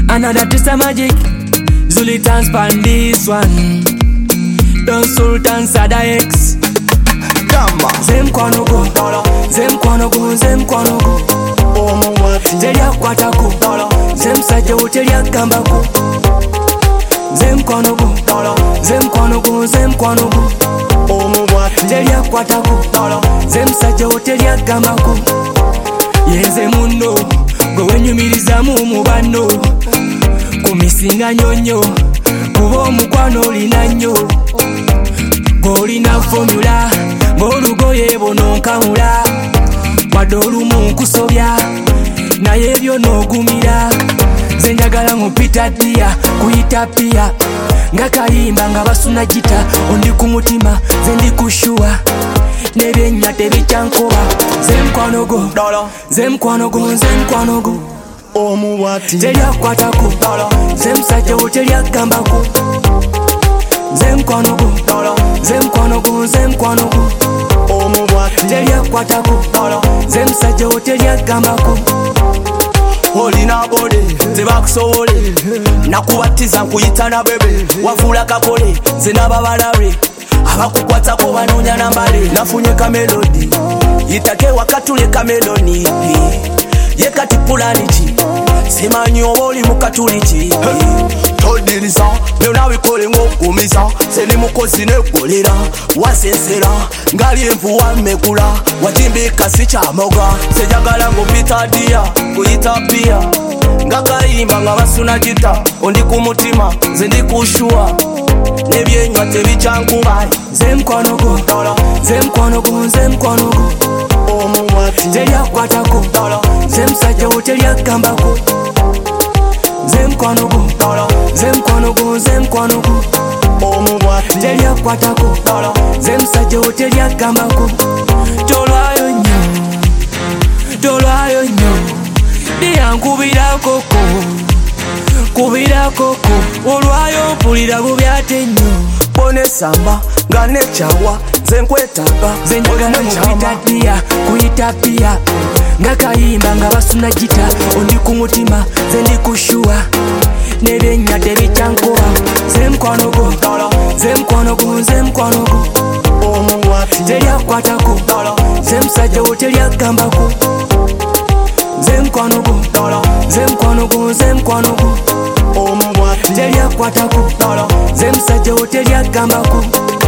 Another twist of magic. Zultan span this one. Don Sultan Sada X. Zem kwano go, zem kwano go, zem kwano go. Telia kwatako, zem saje utelia gambako. Zem kwano go, zem kwano go, zem kwano go. Telia kwatako, zem saje utelia gambako. Yenze muno, go wenyumiriza mu mubano. Kumisinga nyonyo, kubo mukwano linanyo. Golina formula, ngolugoye bono nkamula. Wadolu munkusobya, naye byo nogumira. Zenjagala ngupita dia, kuyita pia. Ngakayimba nga basuna jita, ondi kumutima, zendi kushua. Nebenya tebichankoba, zem kwano go, zem kwano go, zem kwano go. Telia kwatako, zem saje utelia gambako. Zem kwano go, zem kwano go, zem kwano go. Telia kwatako, zem saje utelia gambako. Olina bode, tebakusowole. Nakubatiza nkuyita na bebe. Wafula kakole, zenaba balabe. Abakukwatako banoonya nambale. Nafunye kamelodi, yitake wakatule kameloni. Yekati pulani ki, simanyi oba oli mukatuli ki. Todiriza, byonna bikole ng'okumiza. Seni mukozi nekolera, wasensera. Ngali envuwa mmekula, wajimbika si kyamoga. Sejagala ng'opita dia, kuyita pia. Ngakayimba nga basuna jita, ondi kumutima, ze ndi kushua. Nebyenywa tebichankuba. Zem kwano go, zem kwano go, zem kwano go. Telia kwatako, zem saje utelia gambako. Zem kwano go, zem kwano go, zem kwano go. Telia kwatako, zem saje utelia gambako. Tolwayo nyo, tolwayo nyo. Dia nkubira koko, kubira koko. Olwayo mpulira bubyate nyo. Bone samba, ngane chawa, zenkwetaga. Zenjagala mupita dia, kuyita pia. Ngakayimba nga basuna jita, ondi kumutima, zendi kushua. Nebenya tebichankoba, zem kwano go, zem kwano go, zem kwano go. Telia kwatako, zem saje utelia gambako. Zem kwano go, zem kwano go, zem kwano go. Telia kwatako, zem saje utelia gambako.